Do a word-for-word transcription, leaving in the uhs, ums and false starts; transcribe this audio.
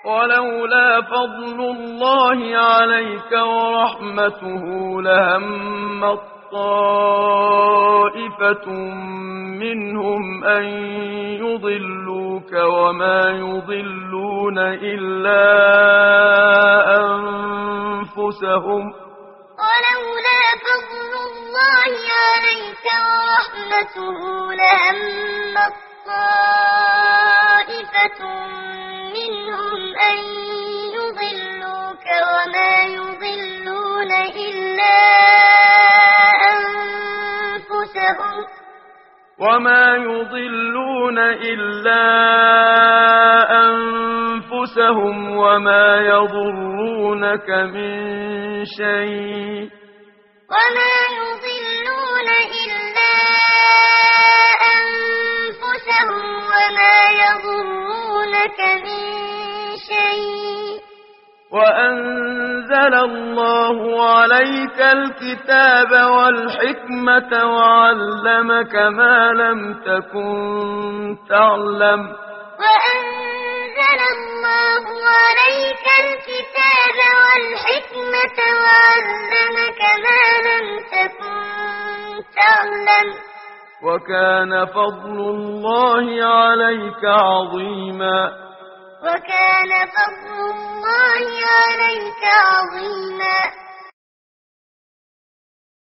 ولولا فضل الله عليك ورحمته لهمت طائفة منهم أن يضلوك وما يضلون إلا أنفسهم ولولا فضل الله عليك ورحمته لهمت طائفة منهم أن يضلوك وما يضلون إلا أنفسهم وما يضلون إلا أنفسهم وما يضرونك من شيء وما يضلون إلا أنفسهم وما يضرونك من شيء وأنزل الله عليك الكتاب والحكمة وعلمك ما لم تكن تعلم وأنزل الله عليك الكتاب والحكمة وعلمك ما لم تكن تعلم وكان فضل الله عليك عظيما وكان فضل الله عليك عظيما